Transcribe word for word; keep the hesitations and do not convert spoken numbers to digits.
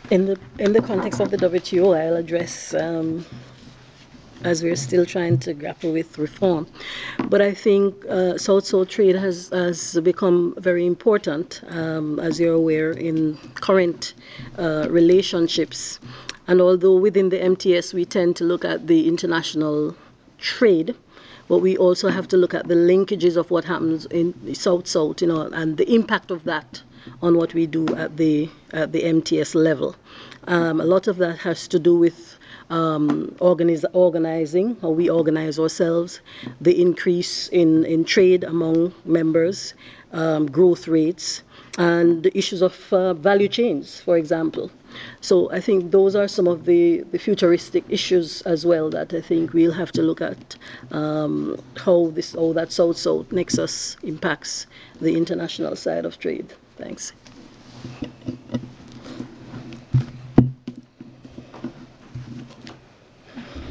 In the in the context of the W T O, I'll address um, as we're still trying to grapple with reform. But I think uh, South-South trade has, has become very important, um, as you're aware, in current uh, relationships. And although within the M T S we tend to look at the international trade, but we also have to look at the linkages of what happens in South-South, you know, and the impact of that on what we do at the at the M T S level. Um, a lot of that has to do with um, organize, organizing, how we organize ourselves, the increase in, in trade among members, um, growth rates, and the issues of uh, value chains, for example. So I think those are some of the, the futuristic issues as well that I think we'll have to look at, um, how this how that South-South nexus impacts the international side of trade. Thanks.